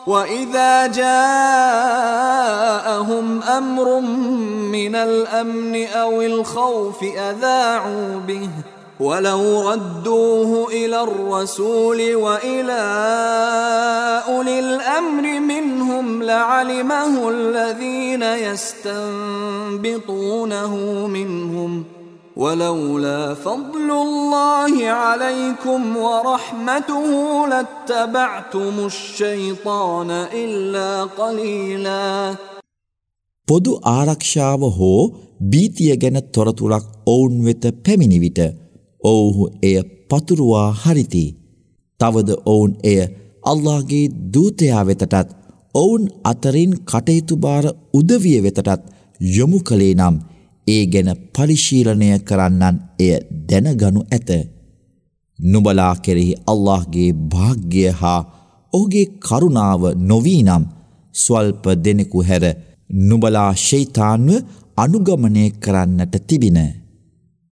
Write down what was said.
وَإِذَا جَاءَهُمْ أَمْرٌ مِّنَ الْأَمْنِ أَوِ الْخَوْفِ أَذَاعُوا بِهِ وَلَوْ رَدُّوهُ إِلَى الرَّسُولِ وَإِلَى أُولِي الْأَمْرِ مِنْهُمْ لَعَلِمَهُ الَّذِينَ يَسْتَنبِطُونَهُ مِنْهُمْ وَلَوْلَا فَضْلُ اللَّهِ عَلَيْكُمْ وَرَحْمَتُهُ لَاتَّبَعْتُمُ الشَّيْطَانَ إِلَّا قَلِيلًا. පොදු ආරක්ෂාව හෝ බීතිය ගැන තොරතුරක් ඔවුන් වෙත පැමිණි විට ඔවුහු එය පතුරුවා හරිති. තවද ඔවුන් එය අල්ලාහ්ගේ දූතයා වෙතටත් ඔවුන් අතරින් කටයුතු බාර උදවිය වෙතටත් යොමු කළේ නම් ඒ ගැන පරිශීලනය කරන්නන් එය දැනගනු ඇත. නුඹලා කෙරෙහි අල්ලාහ්ගේ භාග්‍ය හා ඔහුගේ කරුණාව නොවී නම් ස්වල්ප දෙනෙකු හැර නුඹලා ෂයිතාන්ව අනුගමනය කරන්නට තිබින.